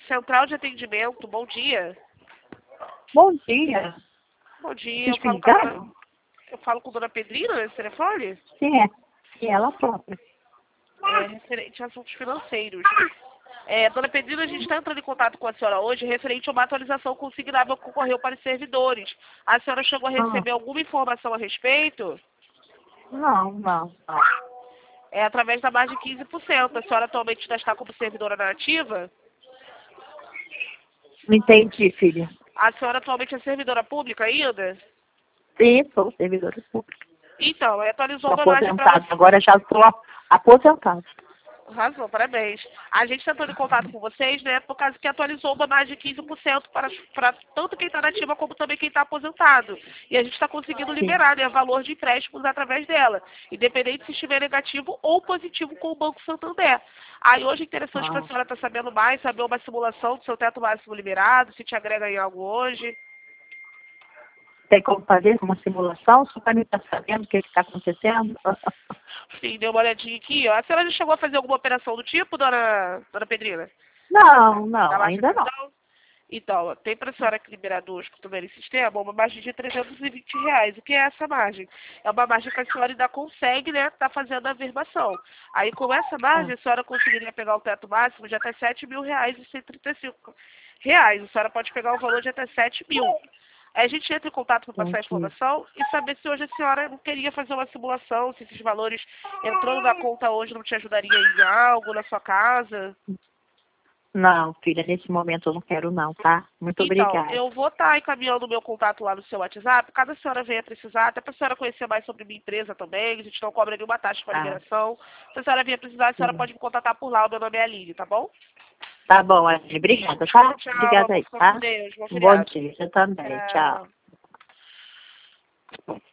Central de Atendimento, bom dia. Bom dia. Bom dia, Vocês ligaram? eu falo com a dona Pedrina nesse telefone? Sim, é. Sim, ela própria. É, referente a assuntos financeiros. Dona Pedrina, a gente está entrando em contato com a senhora hoje referente a uma atualização consignável que ocorreu para os servidores. A senhora chegou a receber alguma informação a respeito? Não. É através da mais de 15%. A senhora atualmente já está como servidora na ativa? Não entendi, filha. A senhora atualmente é servidora pública ainda? Sim, sou servidora pública. Então, atualizou Estou uma margem para aposentada. Agora já estou aposentada. Razão, parabéns. A gente está entrando em contato com vocês, né, por causa que atualizou uma margem de 15% para tanto quem está na ativa como também quem está aposentado. E a gente está conseguindo liberar, né, valor de empréstimos através dela, independente se estiver negativo ou positivo com o Banco Santander. Aí hoje é interessante para a senhora estar sabendo mais, saber uma simulação do seu teto máximo liberado, se te agrega em algo hoje. Tem como fazer uma simulação? Só para me estar sabendo o que está acontecendo? Sim, deu uma olhadinha aqui, ó. A senhora já chegou a fazer alguma operação do tipo, dona Pedrina? Não, Da ainda não. massificação? Então, ó, tem para a senhora que liberar do escutamento em sistema uma margem de R$ 320. O que é essa margem? É uma margem que a senhora ainda consegue, né, tá fazendo a averbação. Aí, com essa margem, a senhora conseguiria pegar o teto máximo de até R$ 7.135. A senhora pode pegar um valor de até 7 mil. Aí a gente entra em contato para passar a informação e saber se hoje a senhora não queria fazer uma simulação, se esses valores entrando na conta hoje não te ajudaria em algo na sua casa. Não, filha, nesse momento eu não quero não, tá? Muito Então, obrigada. eu vou estar encaminhando o meu contato lá no seu WhatsApp, caso a senhora venha precisar, até para a senhora conhecer mais sobre minha empresa também, a gente não cobra nenhuma taxa para liberação. Se a senhora vier precisar, a senhora pode me contatar por lá, o meu nome é Aline, tá bom? Tá bom, Aline. Obrigada, tá? Tchau, Obrigada aí, fica tá? com Deus, bom Um bom feriado. dia, você também. Tchau. Tchau.